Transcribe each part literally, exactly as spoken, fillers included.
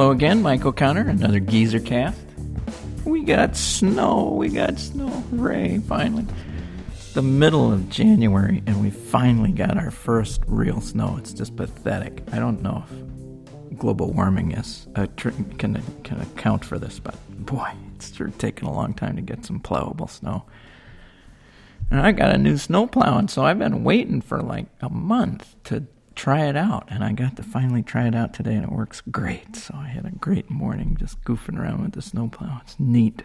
Hello again, Mike O'Connor, another Geezer Cast. We got snow, we got snow, hooray, finally. It's the middle of January, and we finally got our first real snow. It's just pathetic. I don't know if global warming is uh, tr- can, can account for this, but boy, it's sure taken a long time to get some plowable snow. And I got a new snow plow, and so I've been waiting for like a month to try it out, and I got to finally try it out today, and it works great. So I had a great morning just goofing around with the snowplow. It's neat.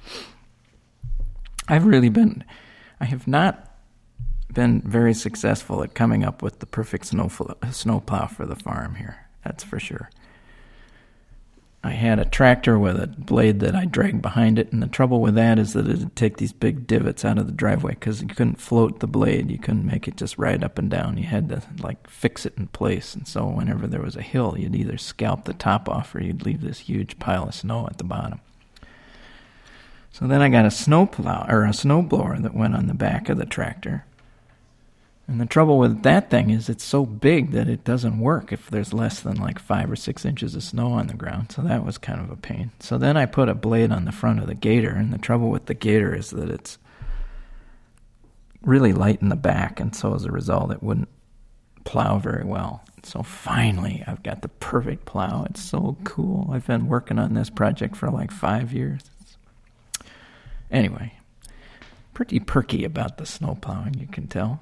I've really been, I have not been very successful at coming up with the perfect snow snowplow for the farm here. That's for sure. I had a tractor with a blade that I dragged behind it, and the trouble with that is that it would take these big divots out of the driveway because you couldn't float the blade. You couldn't make it just ride up and down. You had to, like, fix it in place. And so whenever there was a hill, you'd either scalp the top off or you'd leave this huge pile of snow at the bottom. So then I got a snow plow, or a snow blower that went on the back of the tractor. And the trouble with that thing is it's so big that it doesn't work if there's less than like five or six inches of snow on the ground. So that was kind of a pain. So then I put a blade on the front of the Gator, and the trouble with the Gator is that it's really light in the back, and so as a result it wouldn't plow very well. So finally I've got the perfect plow. It's so cool. I've been working on this project for like five years. Anyway, pretty perky about the snow plowing, you can tell.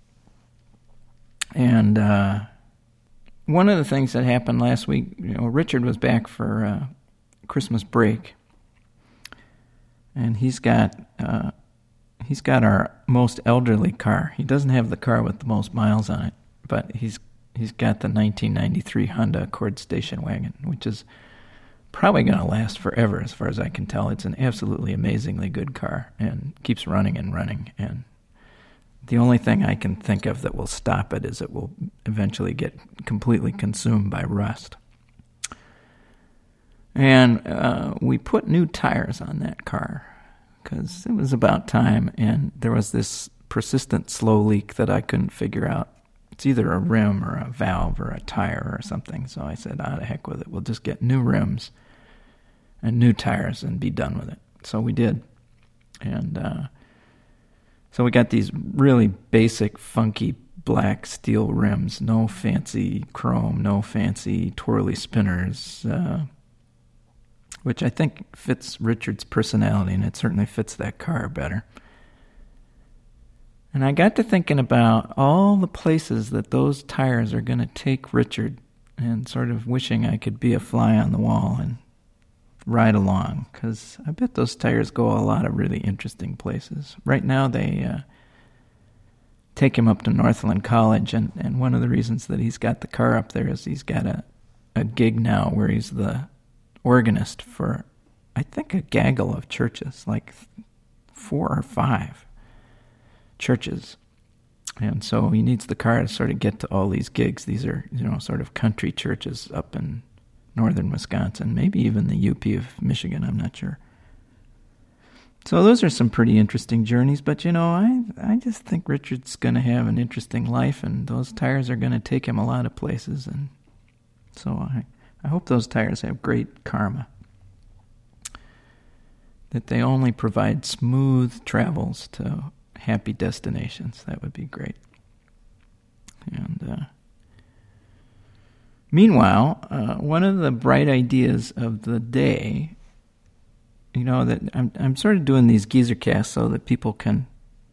And uh, one of the things that happened last week, you know, Richard was back for uh, Christmas break, and he's got uh, he's got our most elderly car. He doesn't have the car with the most miles on it, but he's he's got the nineteen ninety-three Honda Accord station wagon, which is probably going to last forever, as far as I can tell. It's an absolutely amazingly good car and keeps running and running, and the only thing I can think of that will stop it is it will eventually get completely consumed by rust. And uh, we put new tires on that car because it was about time, and there was this persistent slow leak that I couldn't figure out. It's either a rim or a valve or a tire or something. So I said, ah, the heck with it. We'll just get new rims and new tires and be done with it. So we did. And uh So we got these really basic, funky black steel rims, no fancy chrome, no fancy twirly spinners, uh, which I think fits Richard's personality, and it certainly fits that car better. And I got to thinking about all the places that those tires are going to take Richard, and sort of wishing I could be a fly on the wall and ride along, because I bet those tires go a lot of really interesting places. Right now they uh, take him up to Northland College, and, and one of the reasons that he's got the car up there is he's got a, a gig now where he's the organist for, I think, a gaggle of churches, like four or five churches. And so he needs the car to sort of get to all these gigs. These are, you know, sort of country churches up in northern Wisconsin, maybe even the U P of Michigan, I'm not sure. So those are some pretty interesting journeys, but you know, I I just think Richard's going to have an interesting life, and those tires are going to take him a lot of places, and so I, I hope those tires have great karma, that they only provide smooth travels to happy destinations. That would be great. And uh Meanwhile, uh, one of the bright ideas of the day, you know, that I'm I'm sort of doing these geezer casts so that people can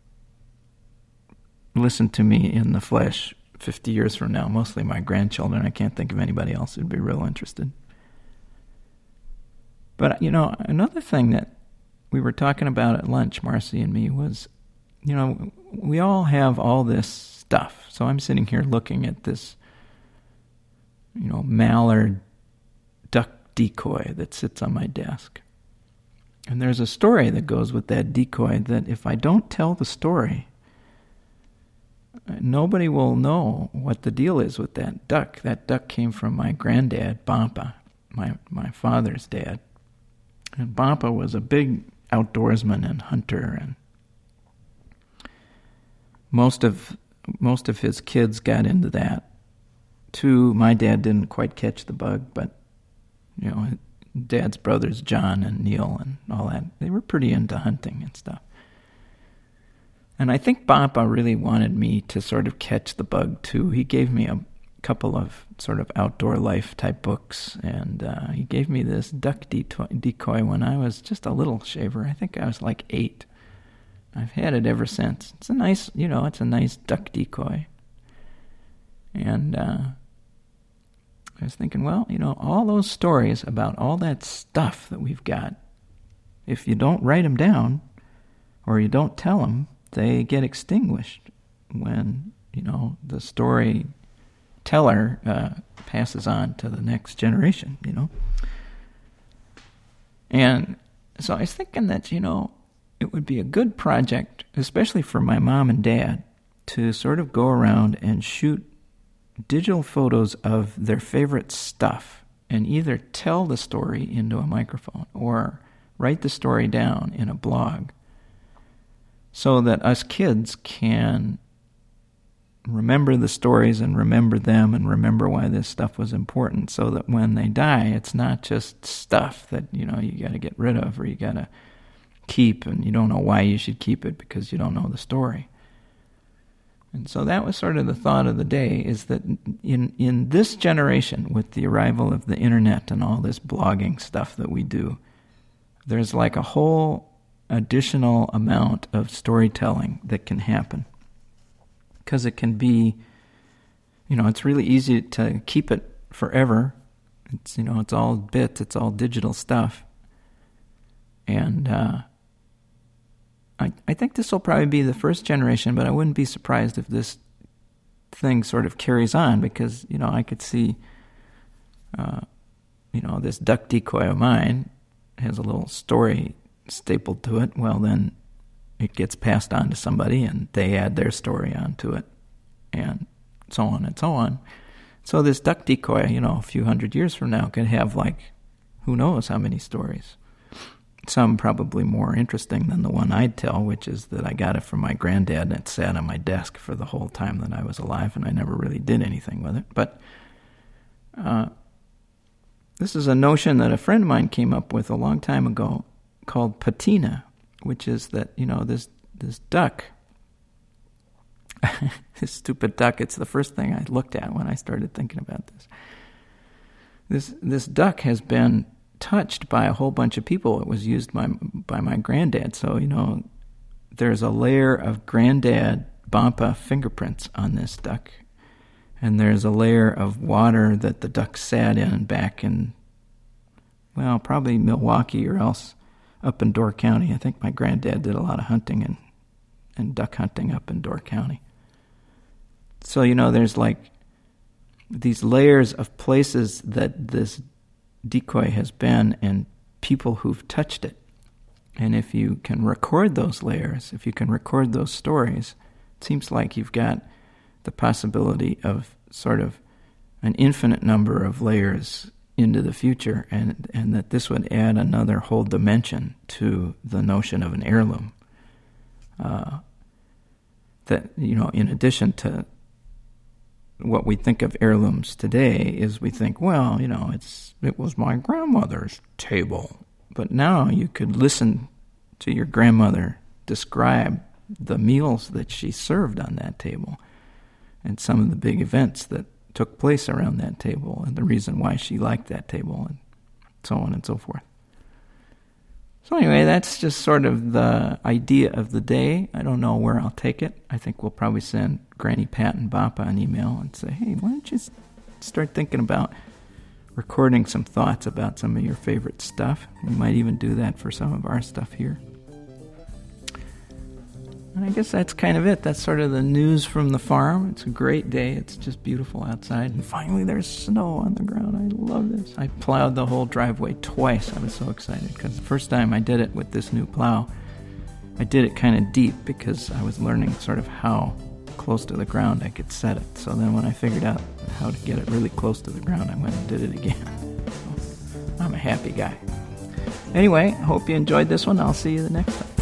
listen to me in the flesh fifty years from now, mostly my grandchildren. I can't think of anybody else who'd be real interested. But, you know, another thing that we were talking about at lunch, Marcy and me, was, you know, we all have all this stuff. So I'm sitting here looking at this, you know, mallard duck decoy that sits on my desk. And there's a story that goes with that decoy that if I don't tell the story, nobody will know what the deal is with that duck. That duck came from my granddad, Bampa, my, my father's dad. And Bampa was a big outdoorsman and hunter, and most of most of his kids got into that. Too, my dad didn't quite catch the bug, but you know, Dad's brothers, John and Neil and all that, they were pretty into hunting and stuff. And I think Bampa really wanted me to sort of catch the bug, too. He gave me a couple of sort of outdoor life type books, and uh, he gave me this duck decoy when I was just a little shaver. I think I was like eight. I've had it ever since. It's a nice, you know, it's a nice duck decoy. And uh, I was thinking, well, you know, all those stories about all that stuff that we've got, if you don't write them down or you don't tell them, they get extinguished when, you know, the storyteller uh, passes on to the next generation, you know. And so I was thinking that, you know, it would be a good project, especially for my mom and dad, to sort of go around and shoot digital photos of their favorite stuff and either tell the story into a microphone or write the story down in a blog, so that us kids can remember the stories and remember them and remember why this stuff was important, so that when they die, it's not just stuff that, you know, you got to get rid of or you got to keep, and you don't know why you should keep it because you don't know the story. And so that was sort of the thought of the day, is that in in this generation, with the arrival of the internet and all this blogging stuff that we do, there's like a whole additional amount of storytelling that can happen. Because it can be, you know, it's really easy to keep it forever. It's, you know, it's all bits, it's all digital stuff. And uh, I, I think this will probably be the first generation, but I wouldn't be surprised if this thing sort of carries on, because, you know, I could see, uh, you know, this duck decoy of mine has a little story stapled to it. Well, then it gets passed on to somebody and they add their story onto it, and so on and so on. So this duck decoy, you know, a few hundred years from now could have, like, who knows how many stories. Some probably more interesting than the one I'd tell, which is that I got it from my granddad and it sat on my desk for the whole time that I was alive, and I never really did anything with it. But uh, this is a notion that a friend of mine came up with a long time ago, called patina, which is that, you know, this this duck, this stupid duck, it's the first thing I looked at when I started thinking about this. This this duck has been touched by a whole bunch of people. It was used by, by my granddad. So, you know, there's a layer of granddad Bampa fingerprints on this duck. And there's a layer of water that the duck sat in back in, well, probably Milwaukee or else up in Door County. I think my granddad did a lot of hunting and, and duck hunting up in Door County. So, you know, there's like these layers of places that this decoy has been and people who've touched it. And if you can record those layers, if you can record those stories, it seems like you've got the possibility of sort of an infinite number of layers into the future, and and that this would add another whole dimension to the notion of an heirloom. Uh, that, you know, in addition to what we think of heirlooms today, is we think, well, you know, it's it was my grandmother's table. But now you could listen to your grandmother describe the meals that she served on that table and some of the big events that took place around that table and the reason why she liked that table and so on and so forth. So anyway, that's just sort of the idea of the day. I don't know where I'll take it. I think we'll probably send Granny Pat and Bampa an email and say, hey, why don't you start thinking about recording some thoughts about some of your favorite stuff. We might even do that for some of our stuff here. And I guess that's kind of it. That's sort of the news from the farm. It's a great day. It's just beautiful outside. And finally there's snow on the ground. I love this. I plowed the whole driveway twice. I was so excited because the first time I did it with this new plow, I did it kind of deep because I was learning sort of how close to the ground I could set it. So then when I figured out how to get it really close to the ground, I went and did it again. So I'm a happy guy. Anyway, I hope you enjoyed this one. I'll see you the next time.